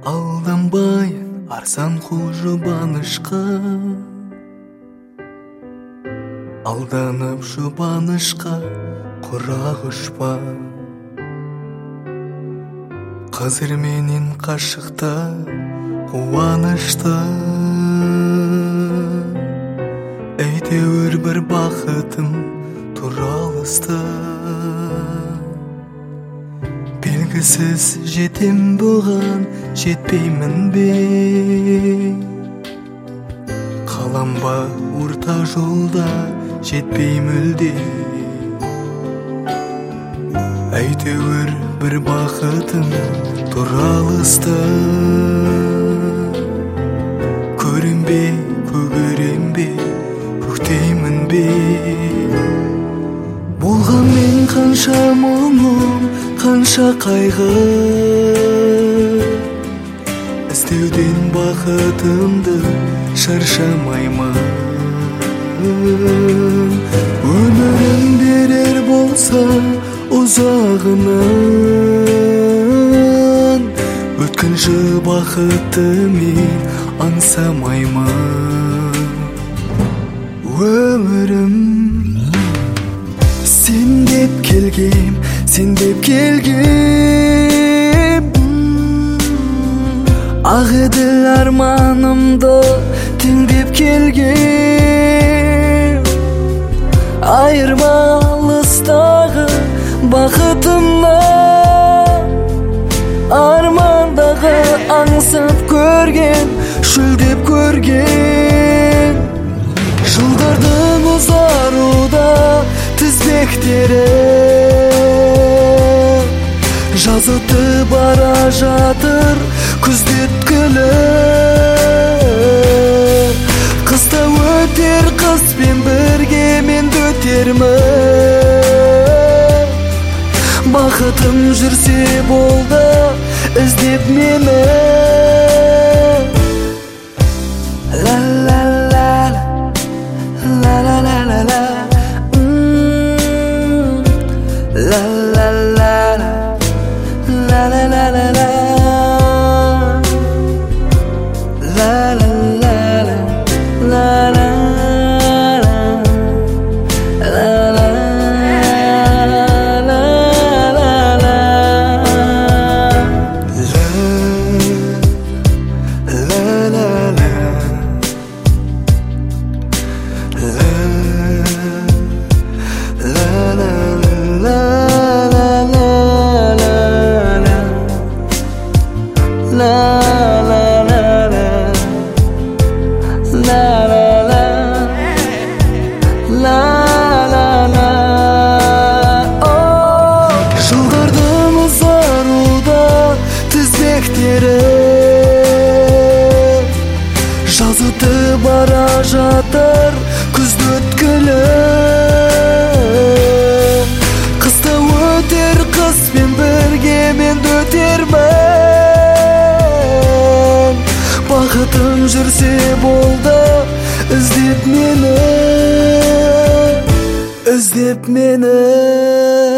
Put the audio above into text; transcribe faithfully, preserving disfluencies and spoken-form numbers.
Алданбай арзан кул жұбанышқа, алданып жұбанышқа құрақ ұшпа. Қазір менен қашықта қуанышта, әйтеуір бір бақытым туралыста. Белгісіз жетем бұған, жетпеймін бе? Қалам ба орта жолда, жетпей мүлде. Әйтеуір бір бақытым туралыста. Көрем бе, көгерем бе, көктеймін бе? Болған мен қанша мұңым, қанша қайғы, іздеуден бақытымды шаршамаймын. Өмірім берер болса ұзағынан, өткінші бақытты мен аңсамаймын. Өмірім сен деп келгем, сен деп келгем, ақ еділ арманымды теңдеп келгем. Айырма алыстағы бақытымнан, армандағы аңсап көрген, шөлдеп көрген. Жылдардың ұзаруда тізбектері, жазыты бара жатыр күздеткілі. Қыста өтер қызбен бірге мен де өтермін. Бақытым жүрсе болды іздеп мені. Ла-ла-ла-ла, ла-ла-ла-ла-ла, ла-ла-ла-ла, ла-ла-ла-ла-ла, ла-ла-ла-ла. Жылдардың ұзаруда тізбектері, жазыты бара жатыр күзді өткілі. Қыста өтер қызбен бірге мен де өтермін. Бақытым жүрсе болды іздеп мені, іздеп мені.